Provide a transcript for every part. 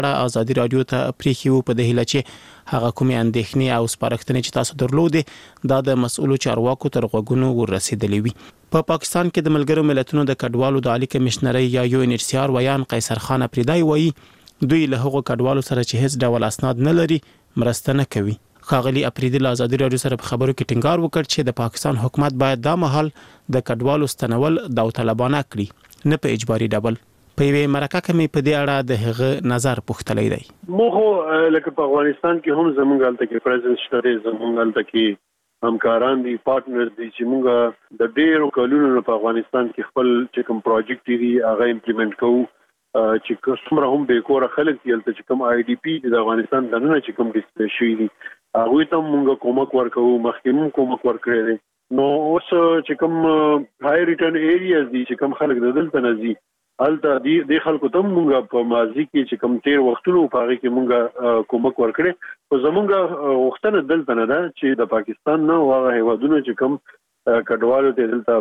ازادي رادیو ته پریښیو په دې هیله چې هغه کومې اندېښنې او سپارښتنې چې تاسو درلودې دا د مسؤلو چارواکو تر غوږونو ورسېدلې وي. په پاکستان کې د ملګرو ملتونو د کډوالو د عالی کمشنرۍ یا UNHCR ویان قیصر خان افریدی وایي دوی له هغو کډوالو سره چې هیڅ ډول اسناد نه لري مرسته نه کوي. ښاغلي افریدی له ازادي رادیو سره په خبرو کې ټینګار وکړ چې د پاکستان حکومت باید دا مهال د کډوالو ستنول داوطلبانه کړي نه په اجباري ډول. په یوه مرکه کې مې په دې اړه د هغه نظر پوښتلی دی. موږ لکه په افغانستان کې هم زمونږ هلته کې پریزنس شته، زمونږ هلته کې همکاران دي، پارټنر دي چې موږ د ډېرو کلونو په افغانستان کې خپل چې کوم پروجیکټ دي هغه امپلیمنٹ کوو چې څومره هم به کور خلک دي هلته چې کوم IDP د افغانستان دننه چې کوم ډیسپلیس شوي دي هغه ته موږ کومک ورکوو، مخکې موږ کومک ورکړی دی. نو اوس چې کوم هاي ریټرن ایریاز دي چې کوم خلک دلته نه ځي هلته د خلکو ته موږ په ماضي کې چې کوم تیر وختونو په هغه کې موږ کومک ورکړی خو زموږ وختونه دلته نه ده چې د پاکستان نه هغه هیوادونو چې کوم کډوالو ته دلته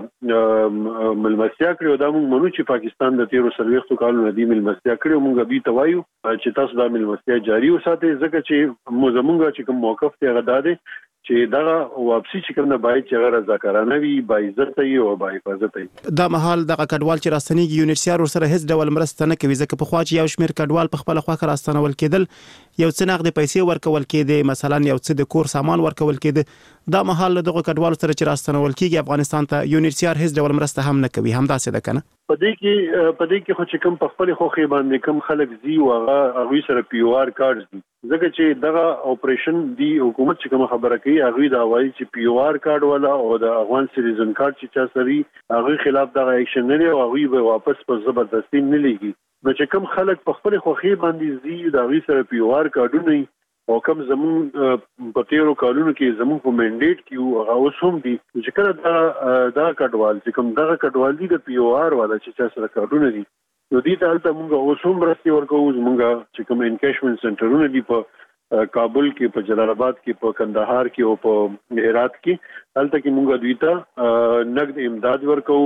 ملمستیا کړو دا موږ منو چې پاکستان د 13 کالونو د ملمستیا کړو موږ دوی ته وایو چې تاسو دا ملمستیا جاری وساتئ ځکه چې زموږ چې کوم موقف ته غدا دي چې دا واپسی چې کوم نه باید چې غیر رضاکارانه وي، با عزت وي او با حفاظت وي. دا مهال د کډوال چې راستنیږي UNHCR ورسره هیڅ ډول مرسته نه کوي ځکه په خوا چې یو شمېر کډوال په خپل خوا راستنول کېدل، یو څه نقد پیسې ورکول کېده، مثلا یو څه د کور سامان ورکول کېده. دا مهال دغه کډوال سره چې راستنول کېږي افغانستان ته UNHCR هیڅ ډول مرسته هم نه کوي. هم داسې ده کنه؟ پدې کې خو چې کوم په خپل خوخي باندې کوم خلک زی هغه سره POR کارت دي ځکه چې دغه اپریشن دی حکومت چې کوم خبره کوي هغه دا وایي چې POR کارت ولا او د افغان سټیزن کارت چې چا سری هغه خلاف دغه اکشن نه لري او هغه به واپس په زبردستی نه لګي. نو چې کوم خلک په خپل خوخي باندې زی دا غي سره POR کارتونه او کوم زمون په تیرو کالونو کې زمون په منډیټ کې هغه اوس هم دي چې کله دا کډوال چې کوم دغه کډوال دي د POR والا چې چا سره کارتونه دي نو دې ته هلته موږ اوس هم مرستې ورکوو. زموږ چې کوم انکیشمنټ سنټرونه دي په کابل کې، په جلال آباد کې، په کندهار کې او په هرات کې هلته کې موږ دوی ته نقد امداد ورکوو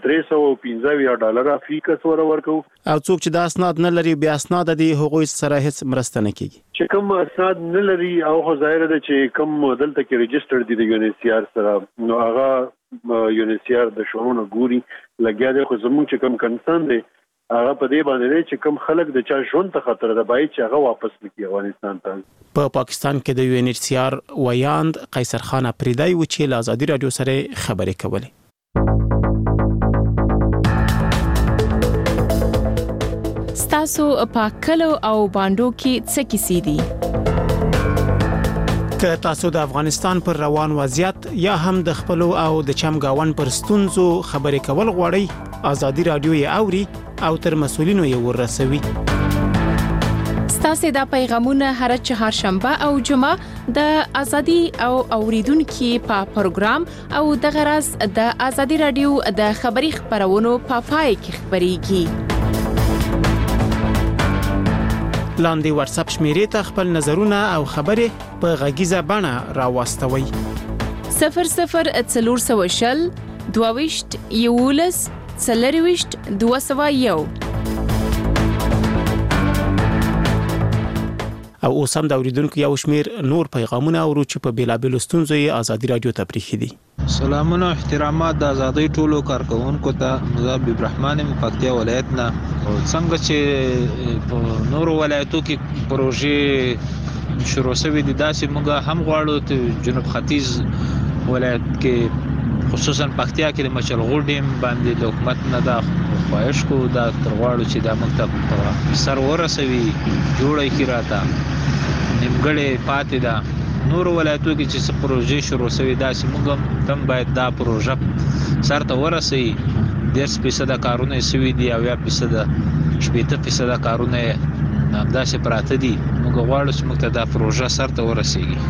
$315 فی کس ورکوو. او څوک چې دا اسناد نه لري بیا اسناد دي هغوی سره هیڅ مرسته نه کیږي. چې کوم اسناد نه لري او ظاهر ده چې کوم دلته کې ريجستر دي د UNHCR سره نو هغه UNHCR د شورونو ګوري لګیا دي خو زموږ چې کوم کنسرن دي هغه په دې باندې چې کوم خلک د چا ژوند ته خطر ده باید چې هغه واپس نکړي افغانستان ته. په پاکستان کې د UNHCR ویاند قیصر خان افریدی و چې له ازادي رادیو سره خبرې کولې. ستاسو په کلو او باندو کې څه کیسې دي؟ که تاسو د افغانستان پر روان وضعیت یا هم د خپل او د چمګاون پر ستونزو خبرې کول غواړئ ازادي رادیو یې اوري او تر مسؤلینو یې ورسوي. ستاسو دا پیغامونه هر چهارشنبه او جمعه د ازادي او اوریدونکو په پروګرام او د غرض د ازادي رادیو د خبري خبرونو په پای کې خبريږي. لاندې واتس اپ شمیرې ته خپل نظرونه او خبرې په غږیزه بڼه راوستوي. 0040 22 یولس 201 او اوس هم د اوریدونکو یو شمیر نور پیغامونه او چې په بیلابل ستونزو یې ازادي رادیو ته پریښي دي. سلامونه احترامات د ازادي ټولو کارکونکو ته مزاب ابراهیم پکتیا ولایت نه څنګه چې په نور ولایتو کې پروژې شروع شوې دي داسې موږ هم غواړو ته جنوب ختیځ ولایت کې خصوصا پکتیا کې د مچلغو ډیم باندې د حکومت نه دا خواهش کو دا ترغواړو چې دا مکتب سر ورسوي جوړه کی راته نیمګړې پاتې ده. نور ولایتو کې چې پروژې شروع شوې داسې موږ هم باید دا پروژه سر ته ورسوي. 10% کارونه شوي دي او 80% کارونه همداسې پراته دي. موږ غواړو چې موږ ته دا پروژه سر ته ورسیږي.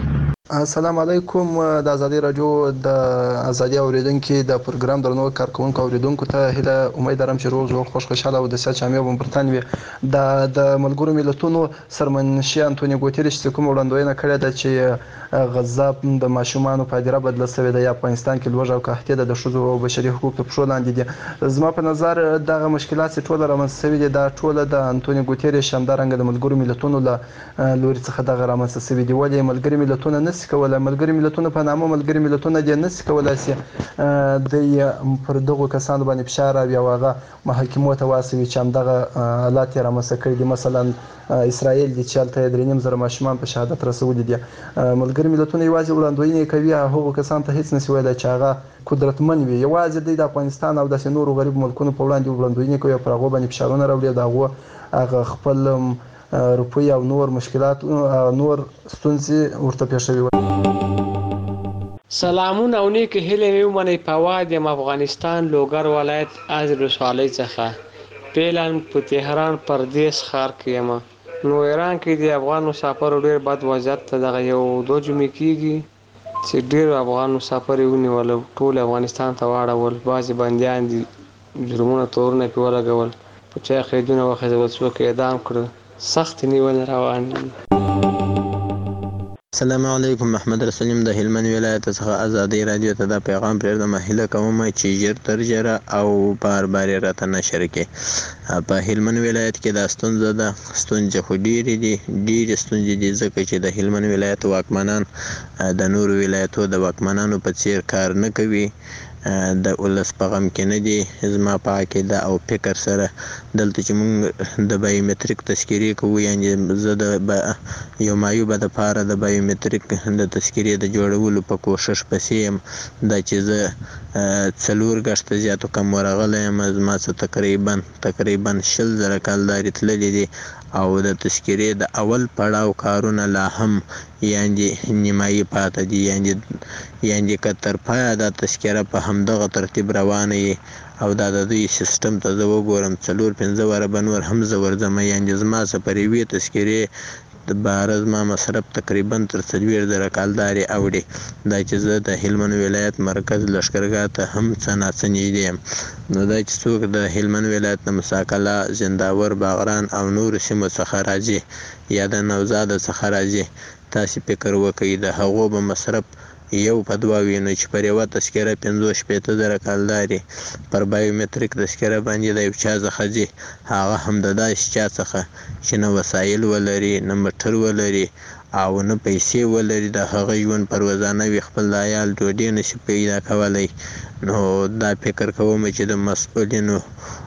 السلام علیکم. د ازادي رادیو د ازادي اوریدونکو د پروګرام درنو کارکونکو اوریدونکو ته هله امید لرم چې روغ جوړ خوشاله او د سیاست شامل بمبرتان وي. د ملګرو ملتونو سرمنشي انټونیو ګوتریش کوم وړاندوینه کړې ده چې غزه د ماشومانو په اړه بدل شوې ده یا افغانستان کې لوږه او قحطي د شذو او بشري حقوقو په پښو لاندې دي. زما په نظر دغه مشکلات ټول رامنځته شوي دي. دا ټول د انټونیو ګوتریش همدارنګه د ملګرو ملتونو له لوري څخه دغه رامنځته شوي دي. ولې ملګري ملتونه نس کوله ملګري ملتونه په نامه ملګري ملتونه د نس کولای شي د پر دغه کسانو باندې فشار او هغه محاکمو ته واسوي چې همدغه حالات رامنځته کړي دي. مثلا اسرائیل د چالتې درنیم زره ماشومان په شهادت رسولي دي. ملګري ملتونه یوازې وړاندوینه کوي هغه کسان ته هیڅ نشي ویلای چې هغه قدرتمن وي. یوازې د افغانستان او د نورو غریب ملکونو په وړاندې وړاندوینه کوي پر هغه باندې فشارونه راوړي دا هغه خپل روپی او نور مشکلات نور ستونزې ورته پیښوي. سلامونه او نیک هیله ومني په واد افغانستان لوګر ولایت از رسوالۍ څخه پیلان په تهران پردیس ښار کې یم. نو ایران کې د افغان مسافر ډیر بد وضعیت ته دغه یو دو جمعې کېږي چې ډیر افغان مسافر ونیول ټول افغانستان ته واړول. بعضې بندیان دي جرمونه تورونه پې ولګول په چا قیدونه وخېځول څوک اعدام کړه. سخت نیول روان دي. السلام علیکم. محمد رسولیم د هلمند ولایت څخه ازادي رادیو ته د پیغام پرېږدم. هیله کوم چې ژر تر ژره او بار بار راته نشر کړي. په هلمند ولایت کې د ستونزې خو ډېرې ستونزې دي ځکه چې د هلمند ولایت واکمنان د نورو ولایتو د واکمنانو په څیر کار نه کوي. د ولس په غم کې نه دي. زما په عقیده او فکر سره دلته چې موږ د بایومتریک تذکیرې کوو یعنې زه د یو معیوبه دپاره د بایومتریک د تذکیرې د جوړولو په کوشش پسې یم. دا چې زه 4 ګشته زیاتو کم ورغلی یم. زما څه تقریبا 20,000 کالدارې تللي دي او د تذکیرې د اول پړاو کارونه لا هم یعنې نیمایي پاته دي. یعنې که تر پایه دا تذکیره په همدغه ترتیب روانه وي او دا د دوی سیستم ته زه وګورم 4-5 واره به نور هم زه ورځم. یعنې زما څه پر یوې تذکیرې د بهره زما مصرف تقریبا تر 40,000 کالدارې اوړي. دا چې زه د هلمند ولایت مرکز لښکرګاه ته هم څه ناڅه نږدې یم. نو دا چې څوک د هلمند ولایت د مساکله زنداور باغران او نورو سیمو څخه راځي یا د نوزاده څخه راځي تاسې فکر وکړئ د هغو به مصرف یو په دوه وي. نو چې پر یوه تذکیره 50-60,000 کالدارې پر بایومتریک تذکیره باندې د یو چا څخه ځي هغه هم د داسې چا څخه چې نه وسایل ولري نه موټر ولري او نه پیسې ولري د هغه ژوند پر روزانه وي خپل د عیال ډوډۍ نشي پیدا کولی. نو دا فکر کوم چې د مسؤلینو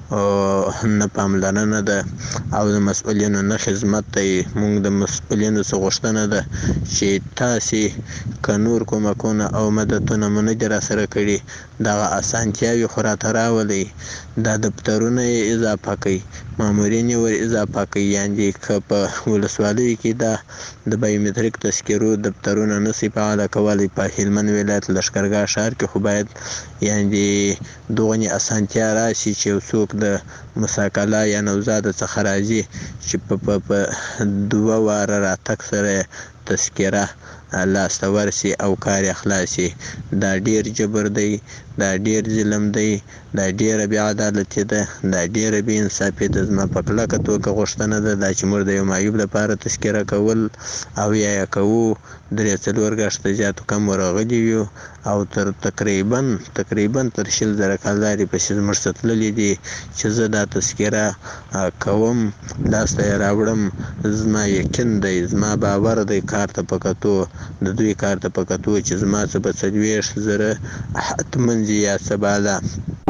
نه پاملرنه ده او د مسؤلینو نه خدمت دی. موږ د مسؤلینو څخه غوښتنه ده چې تاسې که نور کومکونه او مددونه مو نه دي راسره کړي دغه اسانتیاوې خو راته راولئ. دا دفترونه یې اضافه کوي مامورین یې ور اضافه کوي. یعنې که په ولسوالیو کې دا د بایومتریک تذکیرو دفترونه نشي فعاله کولی په هلمند ولایت لښکرګاه ښار کې خو باید یعنې دغنې اسانتیا راشي چې یو څوک د مساکله یا نوزاده څخه راځي چې په 2 واره راتګ سره تذکیره لاسته ورسي او کار یې خلاص شي. دا ډېر جبر دی، دا ډېر ظلم دی، دا ډېره بې عدالتي ده، دا ډېره بې انصافي ده. زما په کلکه توګه غوښتنه ده دا چې موږ د یو معیوب لپاره تذکیره کول او یا یې کوو 3-4 ګشته زیاتو کم ورغلي یو او تر تقریبا تر 20,000 کالدارې پسې زموږ څه تللي دي چې زه دا تذکیره کوم لاسته یې راوړم. زما یقین دی، زما باور دی کار ته په کتو د دوی کار ته په کتو چې زما څه به 40,000 حتمن ځي یا څه بالا.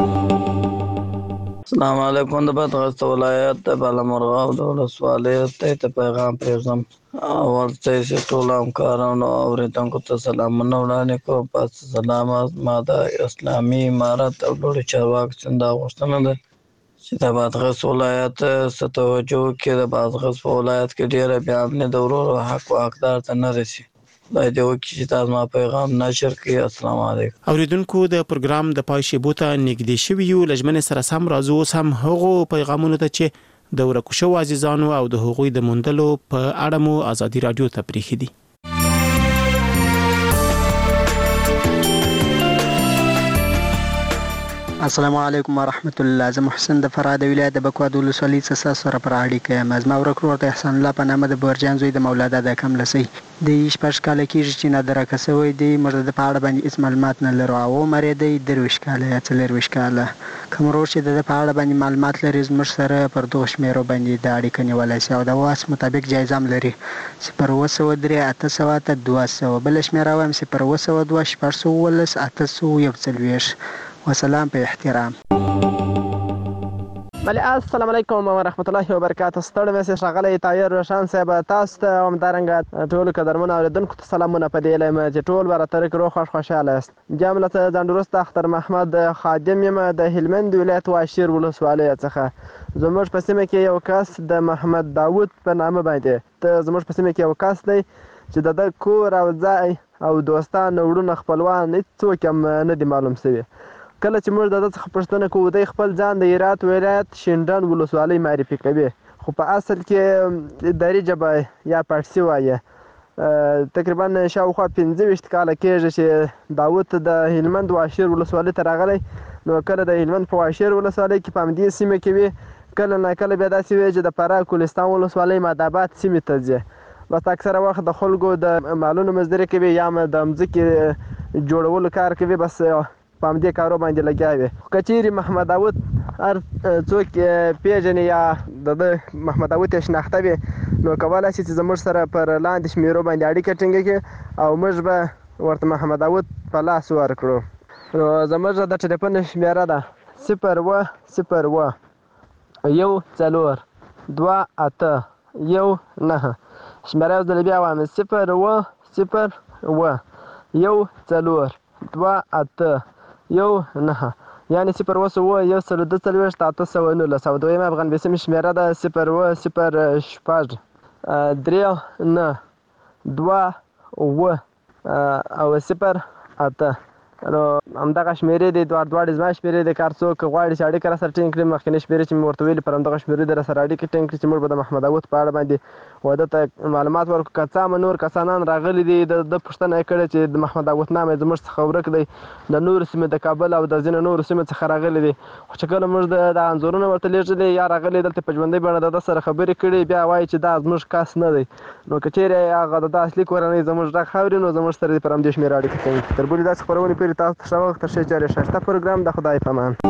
السلام علیکم. د بدغسته ولایت د بالامرغاب د ولسوالۍ ته پیغام پرېږدم. اول ته ټول همکارانو او اورېدونکو ته سلامونه وړاندې کوم. پس سلامات. ما د اسلامي امارت او لوړو چارواکو څخه دا غوښتنه ده چې د بادغیس ولایت څه توجه وکړي. د بادغیس په ولایت کې ډېره بې امني د ورور حق او حقدار ته نه رسي. خدای دې وکړي چې تاسو ما پیغام نشر کړي. السلام علیکم. اوریدونکو د پروګرام د پای شیبو ته نږدې شوي یو. لجمن سره سم راځو اوس هم هغو پیغامونو ته چې د ورکو شو عزیزانو او د هغوی د موندلو په اړه مو ازادي رادیو ته پریښي دي. السلام علیکم ورحمت الله. زه محسن د فراه د ولایت د بکواد ولسوالۍ څخه سره پر اړیکه یم. زما ورک ورور د احسان الله په نامه د بورجان زوی د مولا دادا کملسی د 16 کاله کېږي چې نادرکه شوی دی. موږ د په اړه باندې هیڅ معلومات نه لرو. او عمر یې دی 23 کاله یا 24 کاله. کوم ورور چې د په اړه باندې معلومات لري زموږ سره پر دغه شمیرو باندې د اړیکه نیولی شي او د واس مطابق جایزه هم لري 0 800 200. بل شمیره وایم 0 200 611 841. وسلام په احترام. بله السلام علیکم ورحمت الله وبرکاته. ستړی مې ښاغلی طاهر روشن صاحب تاسو ته همدارنګه ټولو قدرمنو اورېدونکو ته سلامونه په دې یم چې ټول به راته روغ خوښ خوشحاله یاست. بیا هم له ځان وروسته اختر محمد خادم یم د هلمند ولایت واشیر ولسوالۍ څخه. زموږ په سیمه کې یو کس د محمد داود په نامه باندې زموږ په سیمه کې یو کس دی چې د کور او ځای او دوستان وروڼه خپلوان هېڅوک هم نه دي معلوم شوي. کله چې موږ د ده څخه پوښتنه کوو دی خپل ځان د هرات ولایت شینډنډ ولسوالۍ معرفي کوي خو په اصل کې دري ژبه یا پارسي وایي. تقریبا شاوخوا 25 کاله کېږي چې داود د هلمند واشیر ولسوالۍ ته راغلی. نو کله د هلمند په واشیر ولسوالۍ کې په همدې سیمه کې وي کله نه کله بیا داسې وي چې د فراه کولستان ولسوالۍ ماداباد سیمې ته ځي. بس اکثره وخت د خلکو د مالونو مزدوري کوي یا د مځکې جوړولو کار کوي. بس په همدې کارو باندې لګیا وي. که چیرې محمد داود هر څوک پیژني یا د محمد داود یې شناخته وي نو کولی شي چې زموږ سره پر لاندې شمیرو باندې اړیکه ټینګه کړي او موږ به ورته محمد داود په لاس ورکړو. نو زموږ د ټلیفون شمیره ده 0 0 1 4 2 8 1 9. شمیره یو ځل بیا وایم 0 0 1 4 2 8 1 9 یعنې 0 1 1 819. او دویم افغان بیسیمې شمیره ده 0 0 6 3 9 2 او 0 8. نو همدغه شمیرې دي دواړې زما شمیرې دي. که هر څوک غواړي چې اړیکه راسره ټینګ کړي مخکینۍ شمیرې چې مې ورته ویلي پر همدغه شمیرې دې راسره اړیکې ټینګ کړي چې موږ به د محمد داود په اړه باندې واده ته معلومات ورکړو. که څه هم نور کسانان راغلي دي د پوښتنه یې کړې چې د محمد داود نام یې زموږ څخه ورک دی د نورو سیمې د کابل او د ځینو نورو سیمو څخه راغلي دي. خو چې کله موږ د انځورونه ورته لیږلي یا راغلي دلته په ژوندۍ بڼه د ده سره خبرې کړي بیا وایي چې دا زموږ کس نه دی. نو که چیرې هغه د ده اصلي کورنۍ زموږ غږ اوري نو زموږ سره دې پر همدې شمېره اړیکه کوي. تر بلې داسې خپرونې پورې تاسو ته ښه وخت. تر ښې چارې ښایسته پروګرام د خدای په امان.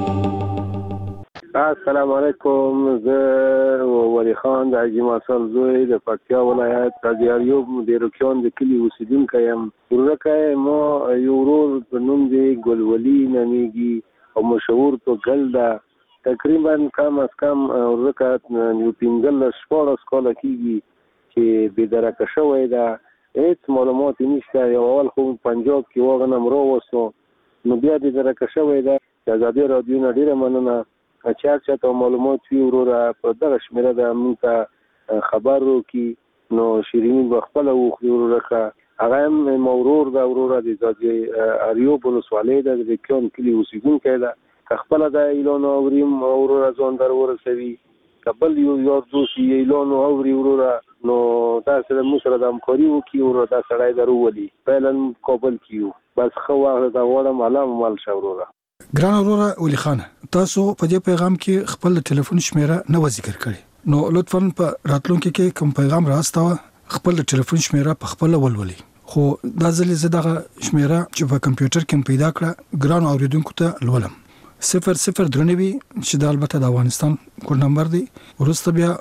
السلام علیکم. زه ولی خان د حاجي ماسل زوی د پکتیا ولایت قاضي ایوب د روکیان د کلي اوسیدونکی یم. ورورکی ما یو ورور په نوم دی ګلولي نومیږي او مشهور په ګل ده. تقریبا کم از کم ورورکی یو 15-14 کاله کېږي چې بېدرکه شوی ده. هېڅ معلومات یې نشته. یو اول خو پنجاب کې واغنم راوستو نو بیا بېدرکه شوی ده. د ازادي راډیو نه ډېره مننه چې هر چا ته معلومات وي وروره په دغه شمېره ده موږ ته خبر وکړي. نو شیریني به خپله وخوري وروره. هغه هم ما ورور ده وروره د ازادي ایوب ولسوالۍ ده د روکیان کلي اوسېدونکی ده. که خپله دا اعلان اوري وروره ځان در ورسوي. که بل یو یار دوست یې اعلان اوري وروره نو دا سره موږ سره د همکاري وکړي وروره دا سړی در وولي. فعلا کابل کې یو بس ښه وخت دا غواړم الله مال شه وروره. ګران وروره ولی خان تاسو په دې پیغام کې خپل ټلیفون شمیره نه ذکر کړی نو لطفاً په راتلونکي کې کوم پیغام راستوه خپل ټلیفون شمیره په خپل ولولي. خو دا ځلې زه دغه شمیره چې په کمپیوټر کې پیدا کړه ګران اوریدونکو ته لولم 00 چې د البته د افغانستان کوډ نمبر دی. ورسته بیا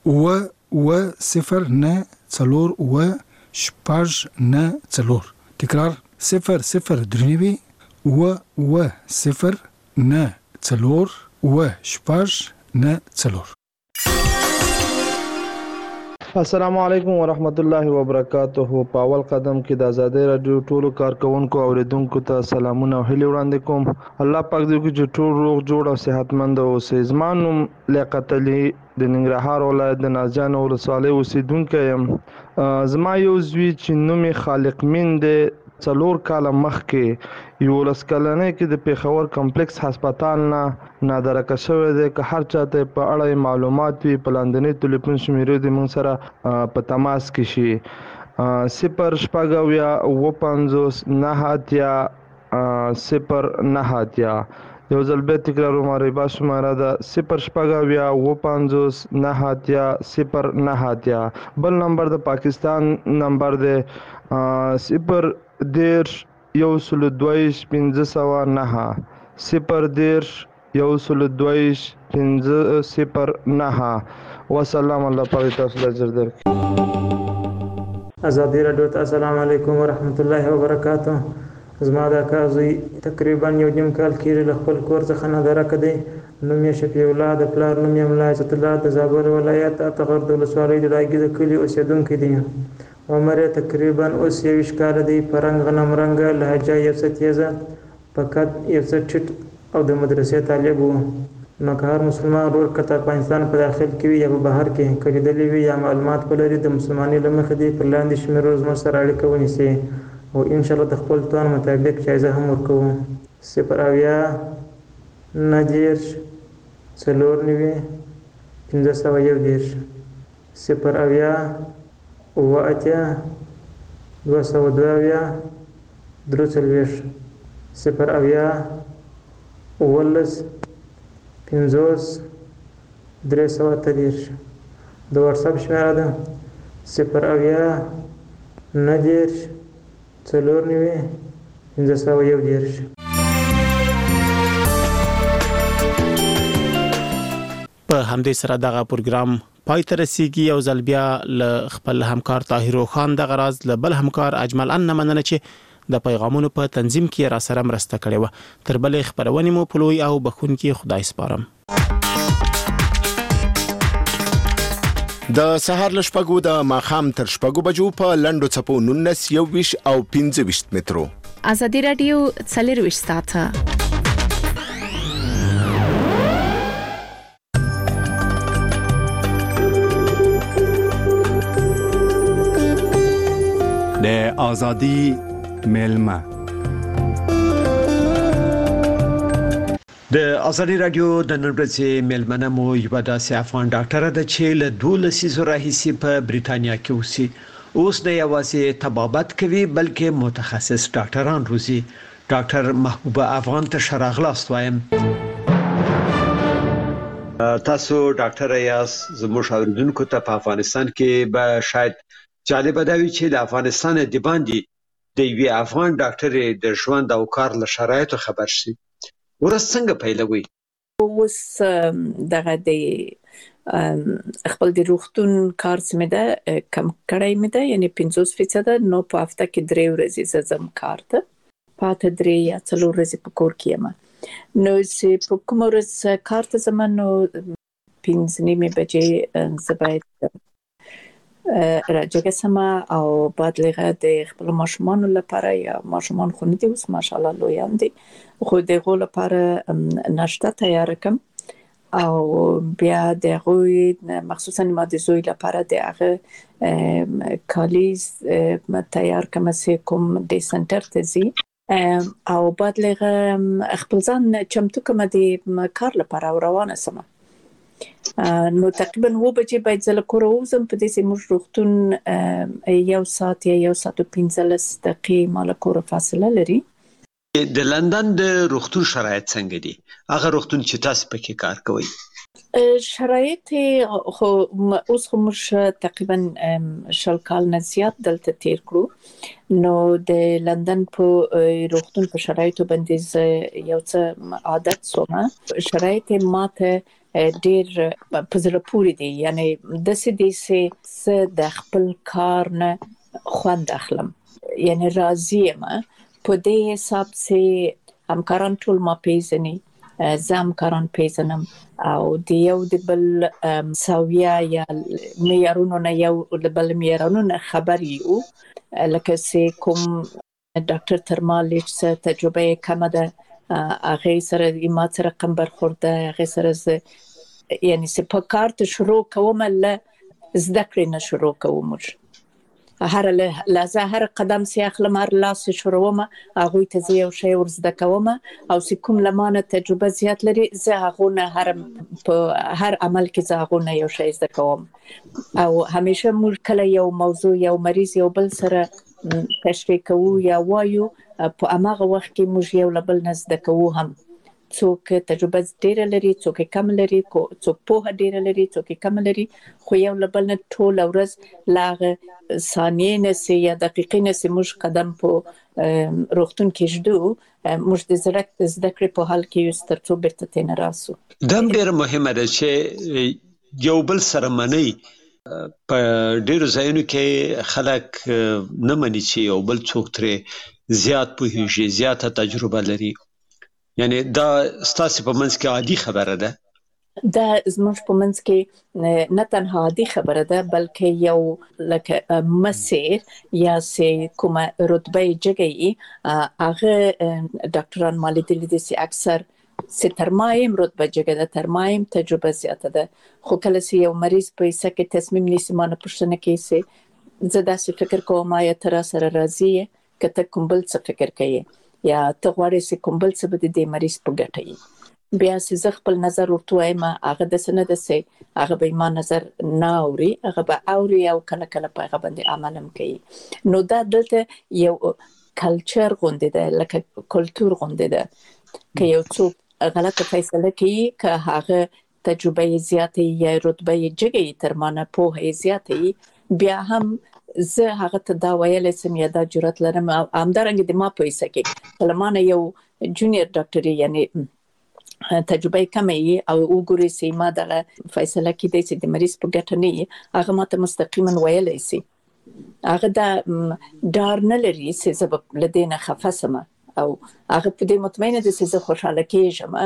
0 تکرار 0 السلام علیکم ورحمت الله وبرکاته. په اول قدم کې د آزادۍ رادیو ټولو کارکونکو او اوریدونکو ته سلامونه او هیلې وړاندې کوم. الله پاک دې وکړي چې ټول روغ جوړ او صحتمند اوسئ. زما نوم لیاقت علي د ننګرهار ولایت د نازجان ولسوالۍ اوسیدونکی یم. زما یو زوی چې نوم یې خالق مین دی 4 کاله مخکې 11 کلنۍ کې د پېښور کمپلیکس هسپتال نه نادرکه شوی دی. که هر چاته په اړه معلومات وي په لاندنۍ ټلیفون شمیرې دې موږ سره په تماس کې شي 0 شپږ 59 9 0 9 یو ځل بیا تکراروم رایبا شماره ده 0 بل نمبر د پاکستان نمبر ده 0-10-122-509 وسلام الله پاک تاسو ته اجر درکړي. ازادي رادیو ته السلام علیکم ورحمت الله وبرکاته. زما د کازوی تقریبا یو نیم کال کېږي له خپل کور څخه نه درکه دی. نوم یې شفیع الله د پلار نوم یې ملا عزت الله د زابل ولایت اتغر د ولسوالۍ د ډاګي د کلي اوسېدونکی دی. عمر یې تقریبا اوس 21 کاله دی. په رنګ غنم رنګه لهجه یو څه تیزه په قد یو څه ټیټ او د مدرسې طالب و. نو که هر مسلمان ورور که افغانستان په داخل کې وي یا په بهر کې که لیدلی وي یا معلومات ولري د مسلمانۍ له مخې دی پر لاندې شمیرو زموږ سره اړیکه ونیسي او انشاءالله د خپل توان مطابق جایزه هم ورکوو. 0-90-50-311 د واتساپ شمیره ده 0-90-490-511. په همدې سره دغه پروګرام پای ته رسیدي. یو ځل بیا له خپل همکار طاهر خان د غراز له بل همکار اجمل ان مننه چې د پیغامونو په تنظیم کې را سره مرسته کړې و. تر بلې خبرونه مو پلوي او بخونکي خدای سپارم. د سهار لشپګو د ماخام تر شپګو بجو په لندو چپو 19 او 25 مترو. ازادي رادیو 40 ساعته. د ازادي ملما د ازادي رادیو د نن ورځې ملمنه مو یو داسې افغان ډاکټر ده چې له 12 راهیسې په بریتانیا کې اوسي. اوس نه یوازې طبابت کوي بلکې متخصص ډاکټران روزي. ډاکټر محبوبه افغان ته شراغلاست وایم. تاسو ډاکټر یاس زموږ اوریدونکو ته په افغانستان کې به شاید جالب دا وي چې د افغانستان د باندې د یوې افغان ډاکټر د ژوند او کار له شرایطو خبر شي. ورځ څنګه پیلوي؟ اوس دغه د خپل د روغتون کار سمه ده کم کړای مې ده یعنی 50% نو په هفته کې 3 ورځې زم کار ته پاته 3 یا 4 ورځې په کور کې یم. نو چې په کوم ورځ کار ته زمانو 5:30 بجې زباید راجګه سما او بعد لغه د خپل ماشومان لپاره یا ماشومان خو نه دي اوس ماشاءالله لویان دي خو دغه لپاره ناشته تیار کوم او بیا دغه مخصوصا ما د زوی لپاره دغه کالیز تیار کوم چې کوم د سنټر ته زی او بعد لغه خپل ځان چمتو کوم د کار لپاره روانه سم. نو تقریبا و بجې باید زله کور وزم په دې موږ روغتون 1 ساعت یا 1 ساعت او 15 دقیقې مال کور فاصله لري. د لندن د روغتون شرایط څنګه دي؟ هغه روغتون چې تاسو پکې کار کوئ شرایط خو اوس خو موږ تقریبا شل کال نه زیات دلته تیر کړو. نو د لندن په روغتون په شرایطو باندې یو څه عادت سومه. شرایط ماته ډیر په زړه پورې دي یعنی د سې د خپل کار نه خوند اخلم یعنی راضی یم په دې حساب چې همکاران ټول ما پیژني زم کاران پیژنم او د یو د بل ساویا یا معیارونو نه یو د بل معیارونو نه خبر یو لکه چې کوم ډاکټر ترمالیچ تجربه کم ده هغه سره ما سره رقم برخورده هغه سره یعنی چې په کار ته شروع کوم له زده کړې نه شروع کوم هر لحظه هر قدم سي اخلم هر لاس شروعم هغه ته یو شی ورزده کوم او چې کوم لمانه تجربه زیات لري زه هغه نه هر عمل کې زه هغه نه یو شی زده کوم او همیشه موږ کله یو موضوع یو مریض یو بل سره تشریح کوو یا وایو په هغه وخت کې موږ یو لبل نه زده کوو هم څوک تجربه ډیره لري، څوک کم لري، څوک پوهه ډیره لري، څوک کم لري، خو یو لبل نه ټول ورځ لاغه ثانیې نه یا دقیقې نه موږ قدم په روغتون کې جدو موږ د زده کړې په حال کې یو سترڅو بیرته تنه راسو. دم ډیر مهمه ده چې یو بل سره منی په ډیرو ځایونو کې خلک نه مني چې یو بل څوک ترې زیات پوهیږي، زیاته تجربه لري. یعنی دا ستاسو په منځ کې عادي خبره ده؟ دا زموږ په منځ کې نه تنها عادي خبره ده بلکې یو لکه مسیر یا سه کومه رتبه جګی هغه ډاکټران مالیدلی دي چې اکثر سه ترمایم رتبه جګه ده، ترمایم تجربه زیاته ده. خو کله چې یو مریض په ایسه کې تصمیم نیسي مانه پښتنه کې سه زه داسې فکر کوم یا تر سره راضی کته کوم بل څه فکر کوي یا ته غواړې چې کوم بل څه به د مریض په ګټه وي. بیا چې زه خپل نظر ورته وایم هغه د سند سه هغه به ما نظر نه اوري، هغه به اوري او کله کله په هغه باندې عملم کوي. نو دا دلته یو کلچر غونډه ده، لکه کلچر غونډه ده که یو څوک غلطه فیصله کوي که هغه تجربه زیاته یا رتبه جګی تر مانه په زیاته بیا هم زه هغه ته دا ویل سم یا دا جرأت لرم همدارنګه د ما په ایسه کې کلمانه یو جونیئر ډاکټر یعنی تجربه کمه او وګوري چې ما دغه فیصله کې د دې مریض په ګټه نه هغه ماته مستقیما ویلای شي. هغه دا ډار نه لري چې زه لدینه خفاسم او هغه په دې مطمئنه ده چې زه خوشاله کېږم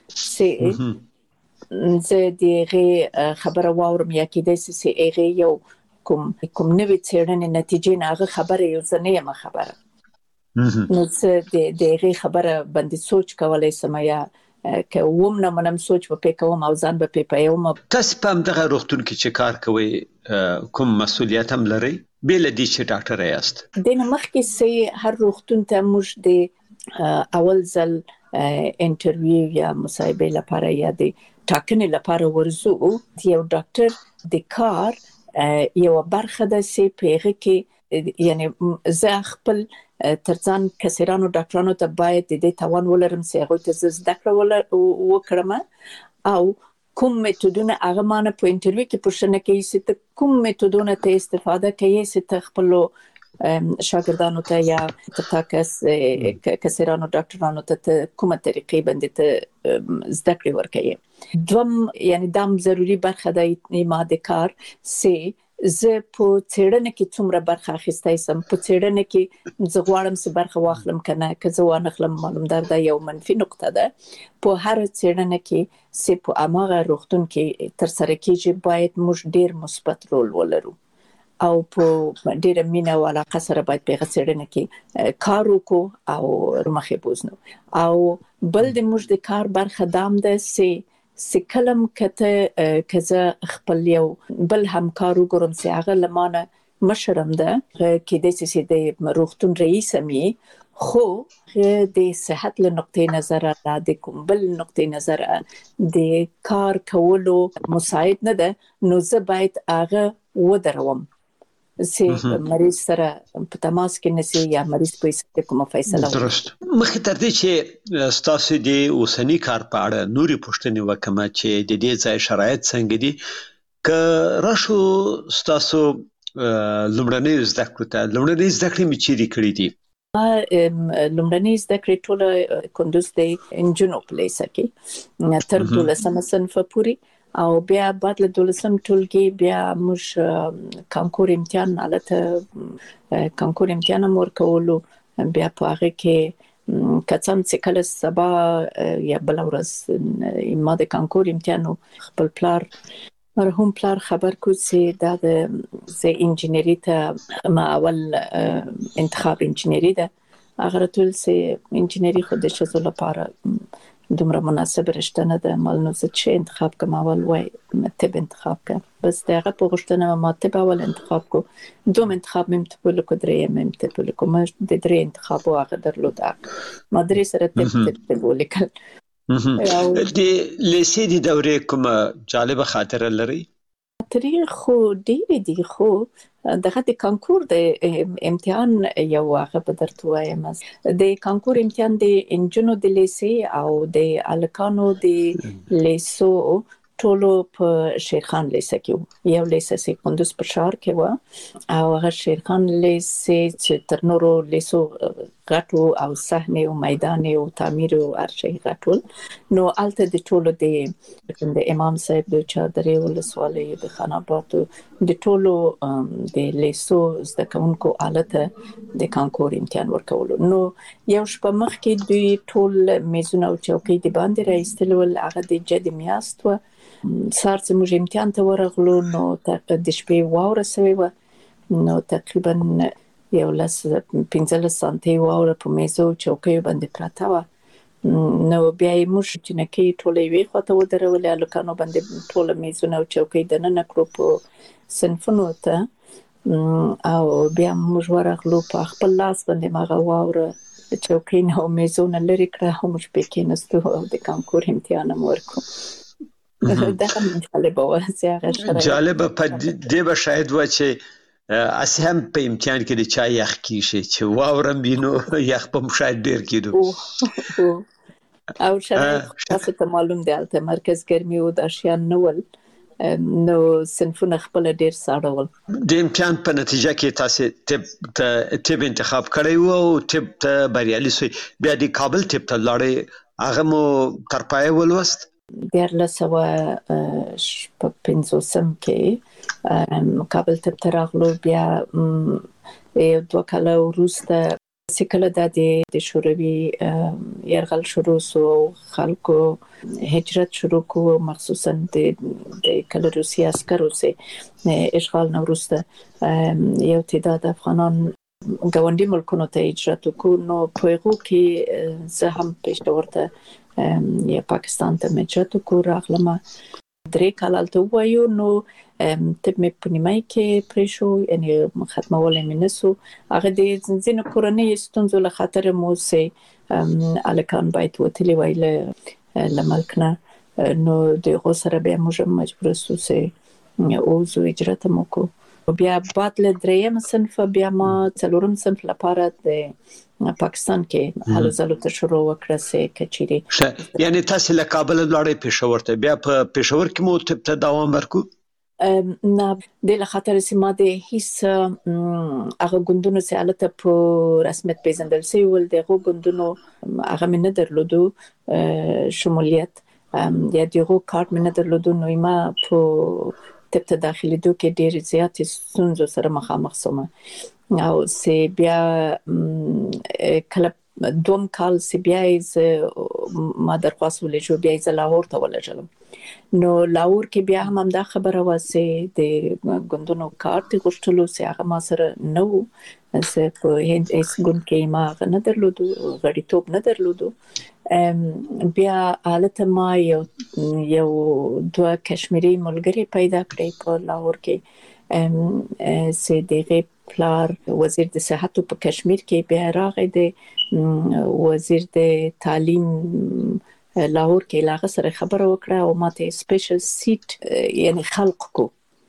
چې زه دغه خبره واورم یا کې د سي هغه یو کوم نوې څېړنې نتیجې نه هغه خبره یو ځنه ما خبره نو څه دغه خبره باندې سوچ کولای سم یا که ووم نه منم سوچ په کوم او ځان به پیپایم. تاسو په دغه روغتون کې چې کار کوي کوم مسؤلیت هم لري بل دي چې ډاکټر یاست؟ د مخکې سي هر روغتون ته موږ د اول ځل انټرویو یا مصاحبه لپاره یا د ټاکنې لپاره ورزو. یو ډاکټر د کار یو برخه د سی پیغه کې یعنی زه خپل ترڅان کسرانو ډاکټرانو ته باید د دې توان ولرم چې هغه ته زده کړم وکړم او کوم میتودونه هغه مانه په انټرویو کې پوښتنه کوي چې کوم میتودونه ته استفاده کوي چې ته خپل شاګردانو ته یا کسرانو ډاکټرانو ته کومه طریقې باندې ته زده کړې ورکوي. دوم یعنی دام ضروری برخه د ما د کار سه زه په څېړنه کې څومره برخه اخیستای سم، په څېړنه کې زه غواړم چې برخه واخلم کنه که زه وانخلم معلومدار ده یو منفي نقطه ده. په هر څېړنه کې سه په اماغه روغتون کې تر سره کېږي باید موږ ډیر مثبت رول ولرو او په ډیره مینه او علاقه سره باید په څېړنه کې کار وکړو او مخې بوزنو. او بل د موږ د کار برخه دام ده سکلم کته کزه خپل یو بل همکارو ګورم چې هغه لمانه مشرم ده کې د سې د روغتون رئیس مې خو د صحت له نقطې نظر را د کوم بل نقطې نظر د کار کولو مساعد نه ده نو زه باید هغه ودروم چې مریض سره په تماس کې نسی یا مریض په څه کومه فیصله درست. مخکې تر دې چې تاسو د اوسنی کار په اړه نوري پوښتنې وکم چې د دې ځای شرایط څنګه دي که راشو تاسو لومړنۍ زده کړې مې چیرې کړې دي؟ لومړنۍ زده کړې ټول کندوز د انجنونو په لیسه کې تر 12 صنف پورې او بیا بعد له 12 ټولګي بیا موږ کانکور امتحان حالت کانکور امتحان ورکولو بیا په هغه کې کڅم چې کله سبا یا بل ورځ ما د کانکور امتحان خپل پلار مرحوم پلار خبر کو چې دا د انجینری ته ما اول انتخاب انجینری ده هغه ټول چې انجینری خو د شزو لپاره دومره مناسب رشته نه ده مالنو چې انتخاب کوم اول وای طب انتخاب کوم بس دغه په غوښتنه ما طب اول انتخاب کو دوم انتخاب مم ته په لکه مم ته په لکه ما د درې انتخاب واغه درلود ما درې سره طب ولیکل. د لیسې د دورې کومه جالبه خاطره لري؟ تاریخ خو ډېر دي خو دغه د کانکور د امتحان یو هغه په درته وایم د کانکور امتحان د انجنونو د لیسې او د الکانو د لیسو ټولو په شیرخان لیسه کې یو لیسه سي کندوز په شهر کې و او هغه شیرخان لیسه چې تر نورو لیسو غټو او صحنه او میدان او تعمیر او ارشي غټول نو الته د ټولو د امام صاحب د چادرې ولسوالۍ د خاناباد د ټولو د لیسو زده کوونکو آلته د کانکور امتحان ورکول نو یو شپه مخکې دوی ټول میزونه او چوکۍ د باندې راایستل هغه د جدي میاشت و سار چې موږ امتحان ته ورغلو نو د شپې واوره سوي و نو تقریبا یو 15 سانتي واوره په میزو چوکۍ باندې پراته و نو بیا موږ چې نکې ټولې وی خواته ودرولې الکانو باندې ټول میزونه او چوکۍ د نن کړو په صنفونو ته او بیا موږ ورغلو په خپل لاس باندې ماغه واوره چوکۍ نو میزونه لري کړه هم موږ پکې نستو او د کانکور امتحان ورکو دا هم جالب و جالب په دې به شاید و چې اسهم په امتحان کې د چا یخ کیږي چې واورم بینو یخ په مشاهد ډیر کیدو او شرایط تاسو ته معلوم دی البته مرکز ګرمي او د اشیاء نول نو صنفونه خپل ډیر ساړول د امتحان په نتیجه کې تاسو طب انتخاب کړی وو او طب ته بریالي شوی بیا د کابل طب ته لاړې هغه مو تر پای ولوست 1950 کې کابل ته ترغلو بیا یو 2 کال وروسته سکله د شوروي يرغل شروع سو خلکو هجرت شروع کو مخصوصا د کله روسي عسکرو سه اشغال نو وروسته یو تعداد افغانان ګاونډي ملکونو ته هجرت کو نو پوهغو کې زه هم پېښورته یا پاکستان ته هجرت کو راغلم 3 کال الته وایو نو طب مې په نیمای کې پریشو یعنی ختمول مې نسو هغه د ځینو کورنۍ ستونزو له خاطر مو سه الکان باید وتلی ویل لملکنه نو د غوسره به موږ مجبور سو سه او زو هجرت مو کو بیا بعد له دریم صنف بیا ما څلورم صنف لپاره د پاکستان کې حالو زلو ته شروع وکړه سه کچيري یعنی تاسو له کابل لاړې پېښور ته بیا په پېښور کې مو طب ته دوام ورکو نه د خاطر سیمه د هیڅ هغه ګوندونو سیالته په رسمیت پیژندل سي ول دغه ګوندونو هغه من درلودو شمولیت یا دغه کارت من درلودو نو ما په طب ته داخلي دوه کې ډېر زیات ستونزو سره مخامخ سوم او سی بیا کله دوم کال سی بیا ما درخواست ولې جو بیا ز لاهور ته ولجلم نو لاهور کې بیا هم دا خبره واسه د ګوندونو کارت غوښتلو سي هغه ما سره نو سه په هند اس ګوند کې ما نه درلودو غړیتوب نه درلودو بیا حالت ما یو 2 کشمیری ملګری پیدا کړی په لاهور کې سه دغه پلار وزیر د صحت په کشمیر کې بیا راغی د وزیر د تعلیم لاهور کې لاغه سره خبره وکړه او ماته سپیشل سیټ یعنی خلق کو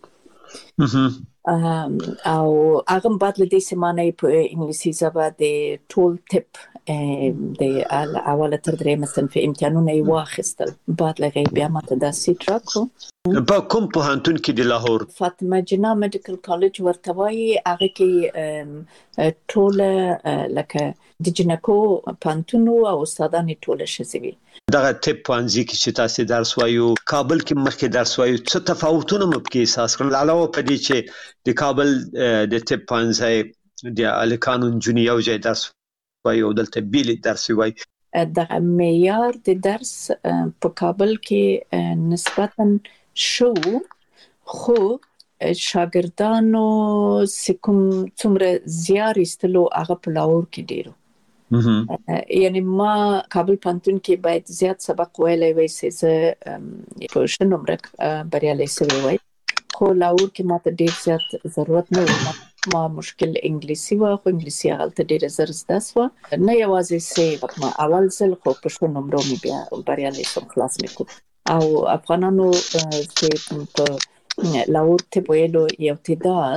او هغه بعد له دې سیمانه په انګلیسي ژبه د ټول ټپ د اوله تر درې مثلا په امتحانونه یې واخیستل بعد له بیا ماته دا سیټ راکو په کوم پوهنتون کې د لاهور فاطمه جنا میډیکل کالج ورته وایي هغه کې ټول لکه د جنکو پانتونو او استادان ټول شزوي دغه طب پوهنځي کې چې تاسو درس وایو کابل کې مخکې درس وایو څه تفاوتونه مو کې احساس کړل علاوه په دې چې د کابل د طب پوهنځي د الکانو انجنیو ځای درس وایو دلته بیل درس وایي د معیار د درس په کابل کې نسبتاً شو خو شاګردانو سکم څومره زیار استلو هغه په لاهور کې ډیرو یعنی ما کابل پانتون کې باید زیات سبق ویلای وای سه په شنومرک بریالي سوي وای خو لاهور کې ماته ډیر زیات ضرورت نه و ما مشکل انګلیسي و خو انګلیسي هغه ډیر زر زده سو نه یوازې سه ما اول ځل خو په شنومرو مې بیا بریالي سم خلاص میکو او افغانانو چې په لاهور ته ویلو یو تعداد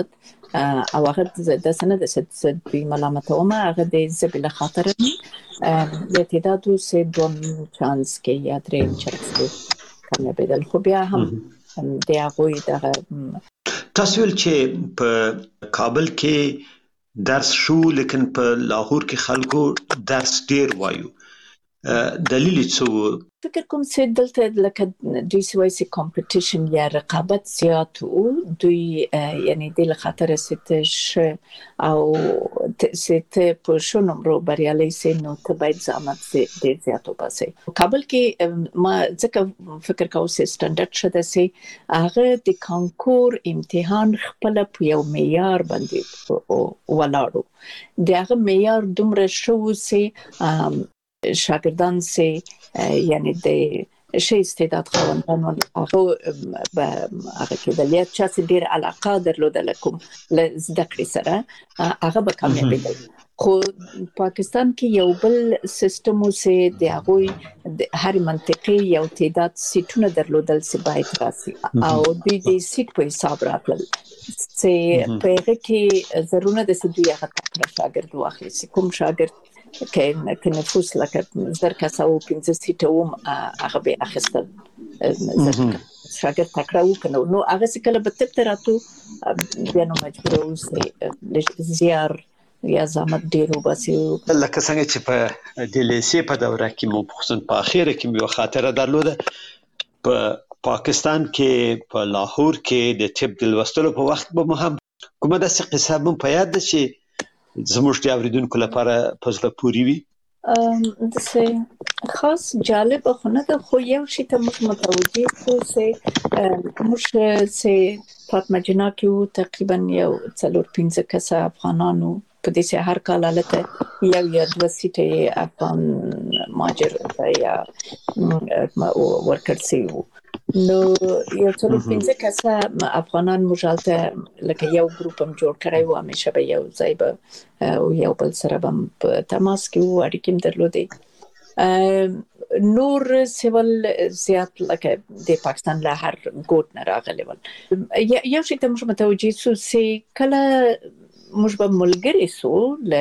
او هغه د سند د دوی ملامتومه هغه د زبل خاطر اعتدادو سه دوم چانس کې یا دریم چانس کې کمه بدل خو بیا هم د هغه د تاسو ول چې په کابل کې درس شو لیکن په لاهور کې خلکو درس ډیر وایو دلیل څه فکر کوم چې دلته لکه دوی سوي کمپټیشن یا رقابت زیات او دوی یعنی د خاطر ستش او ست په شنو بریالي سي نو ته باید زحمت ډیر زیات وباسي کابل کې ما ځکه فکر کوم چې سټانډرډ شته سي هغه د کانکور امتحان خپل په یو معیار باندې ولاړو دغه معیار دومره شو سي شاګردان سي یعنی د شي استعداد خواندان هغه کې د لیت چې ډیر علاقه درلوده لکم زده کړې سره هغه به کامیابی خو پاکستان کې یو بل سیستم سي د هغه هر منطقي یو تعداد سیټونه درلودل سي باید راسي او د سیټ په حساب راغلل سي په هغه کې ضرورت د سدي هغه شاګرد واخلي سي کوم شاګرد کې نفوس لکه زر کسه او 15 سیټه هغه به اخستل شاګرد تکراو کنه نو هغه څه به تر راتو بیا نو مجبور اوسې زیار یا زحمت ډیر وباسي لکه څنګه چې په د لیسې په دوره کې مو خصوصا په اخیره کې یو خاطره درلوده په پاکستان کې په لاهور کې د طب د لوستلو په وخت به مهم کومه داسې قصه مو په یاد ده چې زموږ د اوریدونکو لپاره په زړه پورې وي د څه خاص جالب خو نه ده خو یو شی ته متوجه خو سه موږ سه فاطمه جنا کې تقریبا یو 4-5 کسه افغانانو په دې سه هر کال حالت یو یا د سیټه افغان ماجر یا ورکر سی نو یو څلور 15 کسه افغانان مجالته لکه یو ګروپ هم جوړ کړی و همیشه به یو ځای به او یو بل سره هم په تماس کې و اړیکې درلودې نور سیول زیات لکه د پاکستان له هر ګوټ نه راغلي ول یو شی ته موږ متوجي سو سي کله موږ به ملګری سو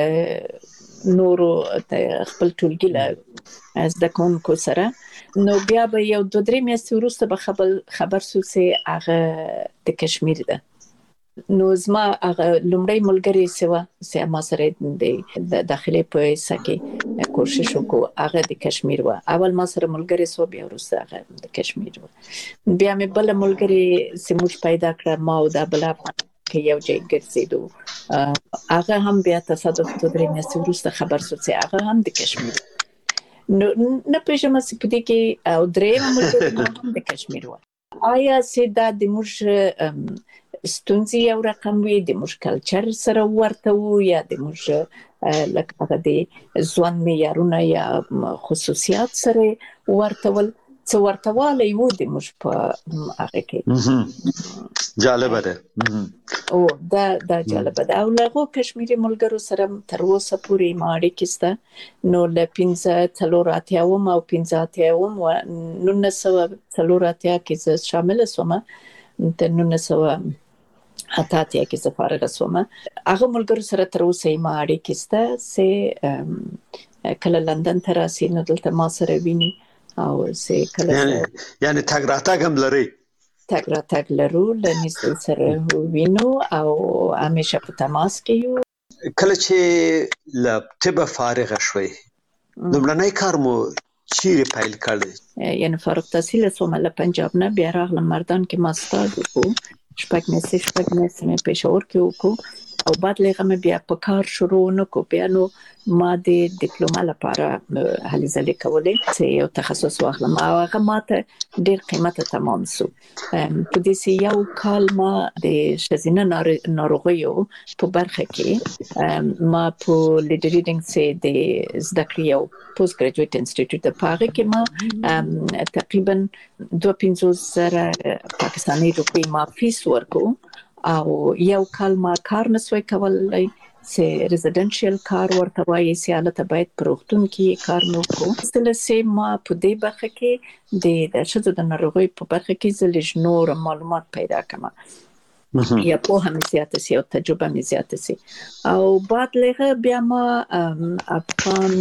له نورو خپل ټولګي له از د کوونکو سره نو بیا به یو 2-3 میاشتې وروسته به خبر سو چې هغه د کشمیر ده نو زما هغه لومړی ملګری سوا چې ما سره د داخلي په سکه کوشش وکړ هغه د کشمیر و اول ما سره ملګری سو بیا وروسته هغه د کشمیر و بیا مې بل ملګری سموج پیدا کړ ما او دا بل کې یو ځای ګرځیدو هغه هم بیا تصادف 2-3 میاشتې وروسته خبر سو چې هغه هم د کشمیر نو نه پېژنم چې په دې کې او درې ملګری د کشمیر و آیا سیدا د موږ ستونزې یو رقم وي د موږ کلچر سره ورته وو یا د موږ لکه د ځوان معیارونه یا خصوصیات سره ورته ول څو ورته والی وو د موږ په هغه کې جالب ده او دا جالب ده او له کشمیري ملګرو سره تر اوسه پورې ماړی کېسته نو له 15 او 15 نو 1940 کې شامل سوم د 1900 حتی کې سفارت رسومه هغه ملګرو سره تر اوسه ماړی کېسته سه کله لندن ته راسي نو دلته ما سره ویني او سه کله یعنی تاګ راتګ هم لري تاګ راتګ لرو لنیز سره وینو او همیشه په تماس کې یو کله چې ل طب فارغ شوي لومړنی کار مو چیرې پیل کړی یعنی فارغ تحصیل سوم له پنجاب نه بیا راغلم مردان کې ماستر وکړو شپږ میاشتې مې پېښور کې وکړو او بعد لغه بیا په کار شروع نکو بیا نو ما د ډیپلوما لپاره هلې ځلې کولې چې یو تخصص واخلم او هغه ماته ډېر قیمته تمام شو په دې یو کال ما د شزینه ناروغیو په برخه کې ما په لیډ ریډینګ سه د زده کړې او پوسټ ګریجویټ انسټیټیوټ د پاره کې ما تقریبا 2,500 پاکستاني روپۍ ما فیس ورکو او یو کال ما کار نسوي کولای چې ریزیدنشل کار ورته وایي سیالت باید پروختون کې کار نو کو سره سه ما په دې برخه کې د شذو د ناروغي په برخه کې زلج نور معلومات پیدا کما یا په هم زیاته سي او تجربه می زیاته سي او بعد لغه بیا ما افغان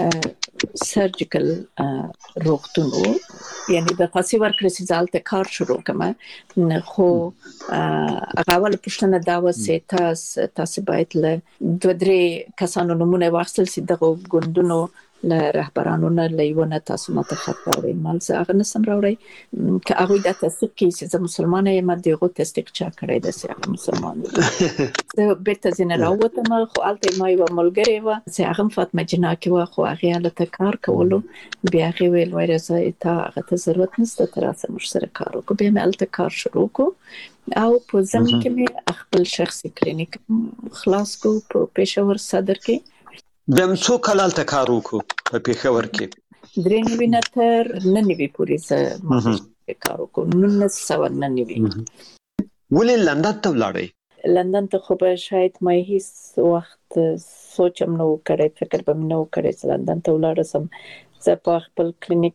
سرجیکل روغتونو یعنی د خاصي ورکړې ځالته کار شروع کما خو هغه ول پښتنه دا وسه تاسو باید له 2-3 کسانو نمونه واخلئ چې دغه ګوندونو له رهبرانو نه لیونه تاسو ماته خبرې مال څه هغه نسم راوړی که هغه د تصدیق کې چې مسلمانه یم دغه تصدیق چا کړی د سیاق مسلمان زه بیرته زنه راوته ما خو الته ما یو ملګری و چې هغه فاطمه جناکي و خو هغه له کار کولو بیا هغه ویل وایي ته هغه ضرورت نشته تر اوسه مش سره کار وکړو بیا مې الته کار شروع کو او په زمين کې مې خپل شخصي کلینیک خلاص کو په پېښور صدر کې د څو کال ته کار وکړو په پېښور کې 93 نه تر 99 پورې زه کار وکړم 1999 ولې لندن ته ولاړې لندن ته خو به شاید مې هیڅ وخت سوچم نو کړی فکر به مې نو کړی چې لندن ته ولاړ سم زه په خپل کلینیک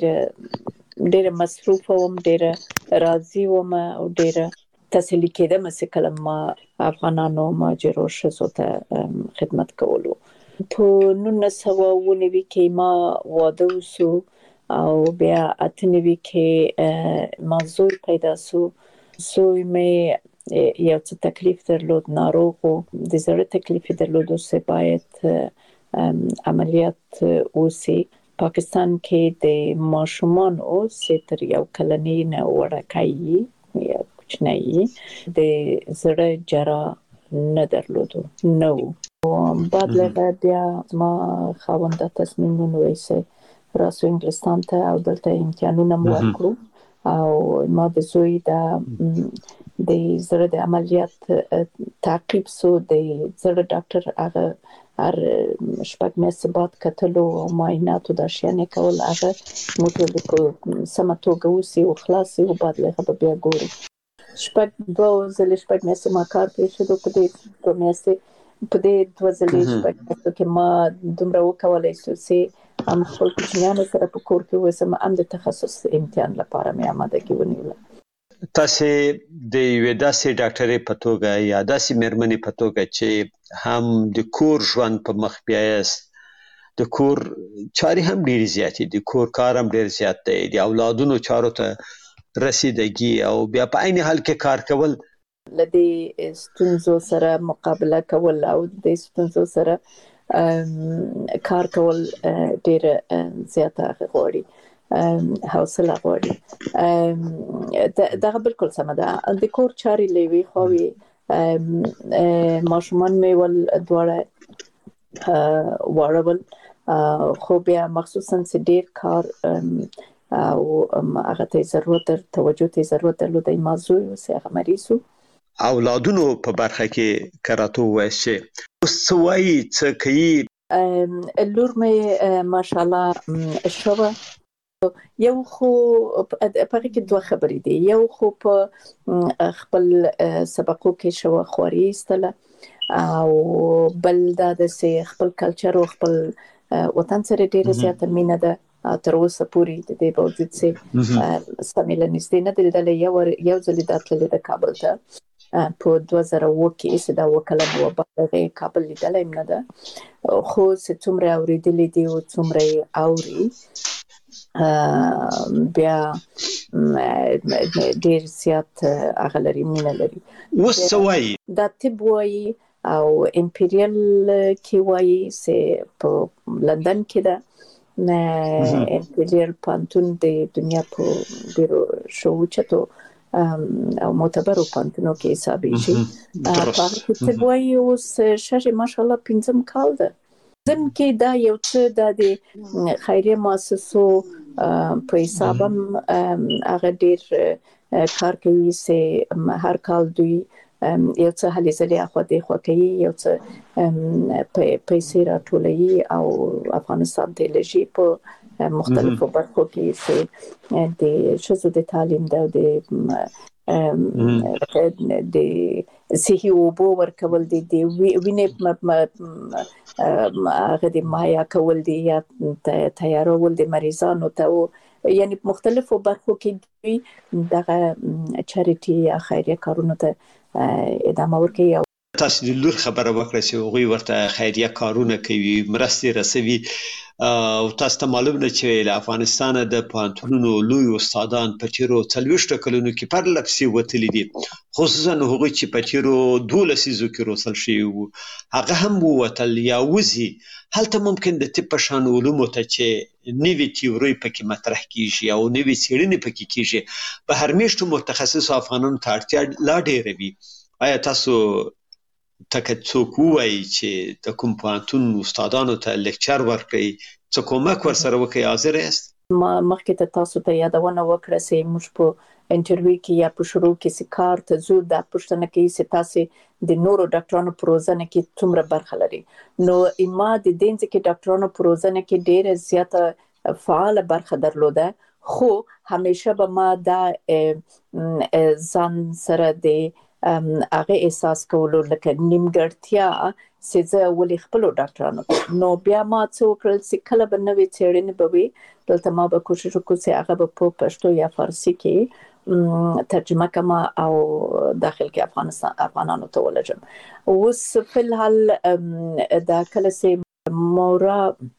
کې ډېر مصروف وم ډېر راضي وم او ډېر تسلی کېدم چې کله ما افغانانو ماجرو شزو ته خدمت کولو په 1990 کې ما واده وسو او بیا 98 کې ما زوی پیدا سو زوی مې یو څه تکلیف درلود ناروغ د زړه تکلیف درلود چې باید عملیات وسی پاکستان کې د ماشومان او ستر یو کلنی نه وړکای یا کوچنی د زړه جرا نه درلودو نو بعد له بیا ما خاوند تصمیم ونیوه راسو انګلستان ته او دلته امتحانونه مو ورکړو او ما د زوی د زړه د عملیات تعقیب سو د زړه ډاکټر هغه هر شپږ میاشتې بعد کتلو او معایناتو د شیانې کول هغه موټر په سمتوګه وسی او خلاصي او بعد له بیا ګورو شپږ میاشتې ما کار پېښو په دې 2 میاشتې په دې 2 شپږ میاشتو کې ما دومره وکولای چې هم خپل کوچنیانو سره په کور کې وسم هم د تخصص امتحان لپاره مې آمادګي ونیوله تاسو د یو داسې ډاکټرې په توګه یا داسې مېرمنې په توګه چې هم د کور ژوند په مخ بیاست د کور چاري هم ډېر زیاتې دي کور کار هم ډېر زیات دی د اولادونو چارو ته رسیدګي او بیا په عین حال کې کار کول لدې ستونزو سره مقابله کول او د ستونزو سره کار کول ډېر زیاته غواړي حوصله غواړي دا بالکل سم ده د کور چاري لوي خوي ماشومان مې ول دواړه وړول خو بیا مخصوصا چې ډېر کار او هغه ته ضرورت توجه ته ضرورت درلود د موضوع او هغه مریضو اولادونو په برخه کې کراته وایي اوس سوي څه کوي لور مې ماشاءالله شوه یو خو په کې دوه خبرې دي یو خو په خپل سبقو کې شو خوري استله او بل دا د خپل کلچر او خپل وطن سره ډېر زیات مینه ده تر اوسه پورې د دې باوجود چې سمیل نږدې نه دلته یو ځل داتله د کابل ته په 2000 کې چې دا وکاله و بعد کابل لیدل نه ده خو چې څومره اوریدلې دي او څومره اوري بیا ډېر زیات اغلري مینه لري وسوي دا طب وایي او امپریال کې وایي چې په لندن کې ده امپریال پانتون د دنیا په ډیرو شوچتو او معتبر پانتونو کې حسابي شي په طب وایي اوس شاشه ماشاءالله 15 کال ده ځم کې دا یو څه د خیریه مؤسسو په حسابم هغه ډیر کار کوي چې هر کال دوی یو څه هلي ځلې اخو د خوکې یو څه پیسې راټولوي او افغانستان ته لږی په مختلفو برخو کې چې د شذو د تعلیم د صحي اوبو ورکول دي وینې هغه د مایا کول دي یا تیارول د مریضانو ته یعنی مختلفو برخو کې دوی دغه چاریټي یا خیریه کارونه ته ادامه ورکړي. تاسو د لور خبره وکړه چې هغوی ورته خیریه کارونه کوي، مرستې رسوي، او تاسو ته معلوم ده چې له افغانستانه د پوهنتونونو لوی استادان په تیرو 40 کلونو کې پرله پسې وتلي دي، خصوصا هغوی چې په تیرو 12 لسیزو کې روزل شوي وو، هغه هم ووتل یا وځي. هلته ممکن د طب په شان علومو ته چې نوې تیورۍ پکې مطرح کیږي او نوې څېړنې پکې کیږي، په هر میاشتو متخصصو افغانانو ته اړتیا لا ډېره وي. آیا تاسو که څوک ووایي چې د کوم پوهنتون استادانو ته لیکچر ورکړي، څه کومک ورسره وکړي، حاضر یاست؟ ما مخکې ته تاسو ته یادونه وکړه چې موږ په انټرویو کې یا په شروع کې چې کار ته ځو دا پوښتنه کوي چې تاسو د نورو ډاکټرانو په روزنه کې څومره برخه لري. نو ما د دې ځکه ډاکټرانو په روزنه کې ډېره زیاته فعال برخه درلوده، خو همیشه به ما دا ځان سره د هغه احساس کولو لکه نیمګړتیا چې زه ولې خپل ډاکټرانو. نو بیا ما څه وکړل چې کله به نوې څېړنې به وي دلته ما به کوشش وکړو چې هغه به په پښتو یا فارسي کې ترجمه کما او داخل کې افغانانو ته ولجم. اوس په الحال دا کله چې مورا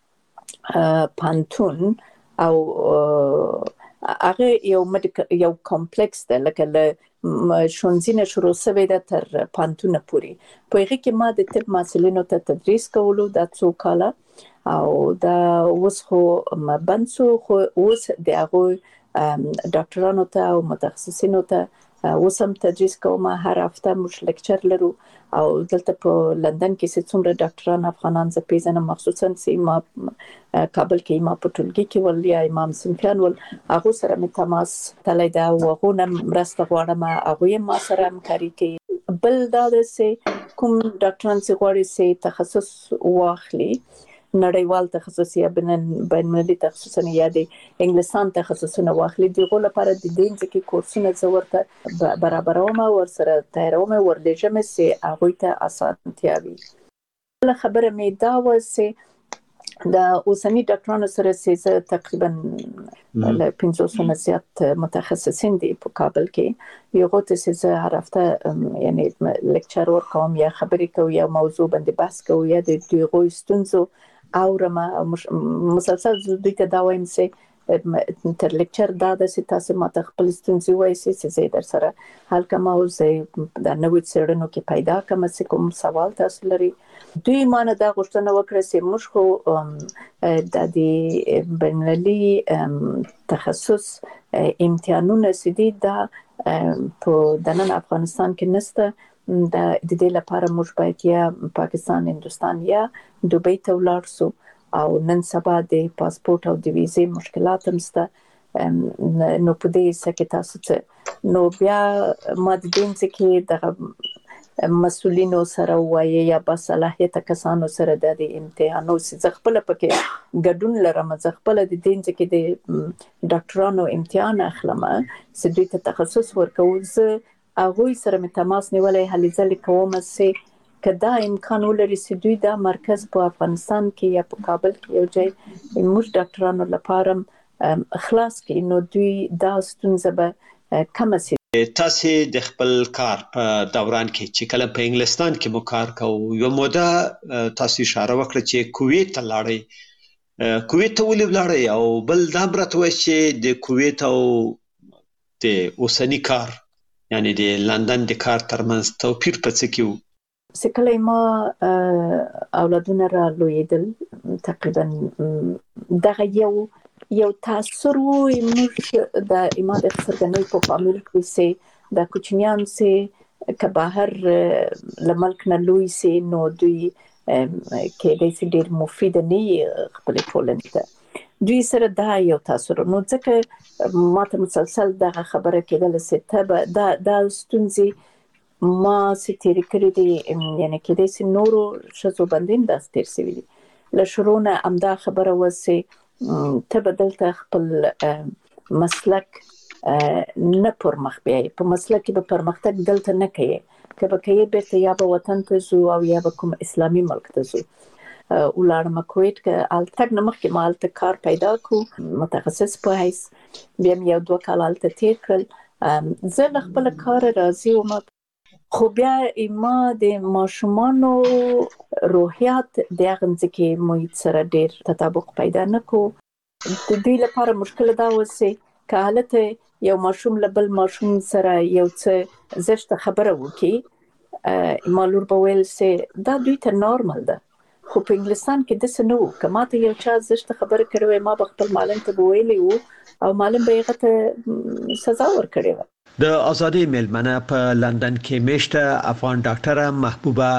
پانتون او هغه یو کمپلیکس ده، لکه له شونځینه شروع شوی ده تر پانتونه پورې. په هغه کې ما د طب محصلینو ته تدریس کولو دا 2 کاله، او دا اوس خو بند شو، خو اوس د هغوی ډاکټرانو ته او متخصصینو ته اوس هم تدریس کوم. هر هفته موږ لیکچر لرو، او دلته په لندن کې چې څومره ډاکټران افغانان زه پیژنم، مخصوصا چې ما کابل کې ما په ټولګي کې ول یا امام سنفیان ول، هغه سره مې تماس تللی ده او هغه نه مرسته غواړم، هغه ما سره همکاري کوي. بل دا چې کوم ډاکټران چې غواړي چې تخصص واخلي، نړیوال تخصص یا بین المللي تخصصونه یا د انګلیسان تخصصونه واخلي، دغه لپاره د دې ځکه کورسونه زه ورته برابروم او ورسره تیاروم ورلېږم چې هغوی ته اسانتیا وي. بله خبره مې دا وه چې د اوسني ډاکټرانو سره چې زه تقریبا له 500 نه زیات متخصصین دي په کابل کې، یو غوته چې زه هر هفته یعنی لیکچر ورکوم یا خبرې کوم یا موضوع باندې بحث کوم یا د دوی ستونزو اورم، مسلسل دوی ته دا وایم چې تر لیکچر دا د چې تاسو ماته خپل ستونزې وایي چې زه در سره حل کوم او زه د نوې څېړنو کې پیدا کوم چې کوم سوال تاسو لري. دوی مانه دا غوښتنه وکړه چې موږ خو د بین المللي تخصص امتحانونه سدي دا په دنن افغانستان کې نسته، د دې لپاره موږ باید یا پاکستان، هندوستان یا دوبۍ ته ولاړ شو، او نن سبا د پاسپورت او د ویزې مشکلات هم شته. نو په دې سکه تاسو ته نو بیا ما د دې ځکه د مسؤلینو سره وایي یا با صلاحیت کسانو سره د امتحانو چې خپل پکې ګډون لرم، زه خپل د دې ځکه د ډاکټرانو امتحان اخلم چې دوی ته تخصص ورکوم. زه هغوی سره مې تماس نیولی، هلې ځلې کوم چې که دا امکان ولري چې دوی دا مرکز په افغانستان کې یا په کابل کې یو ځای موږ ډاکټرانو لپاره خلاص کړي، نو دوی دا ستونزه به کمه شي. تاسو د خپل کار په دوران کې چې کله په انګلستان کې مو کار کوو، یو موده تاسو اشاره وکړه چې کویت ته لاړئ. کویت ته ولې لاړئ؟ او بل دا برته وایي چې د کویت او د اوسني کار یعنی د لندن د کار ترمنځ توپیر په څه کې و؟ چې کله ما اولادونه را لویدل، تقریبا دغه یو تاثر و موږ د ما د څرګندۍ په فامیل کې چې د کوچنیان چې که بهر له ملک نه لوی سي نو دوی کېدای شي ډېر مفید نه وي خپلې ټولنې ته. دوی سره دا یو تاثر نو ځکه ما ته مسلسل دغه خبره کېدله چې ته دا ستونزې ما چې تېرې کړې دي، یعنی کېدای شي نورو ښځو باندې هم داسې تېر شوي دي. له شروع نه همدا خبره وه چې ته به دلته خپل مسلک نه پرمخ بیایې، په مسلک کې به پرمختګ دلته نه کوې، که به کوې بیرته یا به وطن ته ځو او یا به کوم اسلامي ملک ته ځو. ولاړم کویت کې، هلته نه مخکې ما هلته کار پیدا کړو متخصص په حیث، بیا مې 1-2 کال هلته تېر کړل. زه له خپله کاره راضي وم. خو بیا ما د ماشومانو روحیات د هغه کې محیط سره ډیر تطابق پیدا نکو. د دې لپاره مشکل دا وسه که حالت یو ماشوم لبل ماشوم سره یو څه زشت خبره وکي مالور به ویل سه دا دوی ته نورمال ده. خو په انګلستان کې د سنو کماته یو چا زشت خبره کړو ما به خپل معلم ته ویلی وو او معلم به هغه ته سزا ورکړي. د ازادي ملمنه په لندن کې میشته افغان ډاکټره محبوبه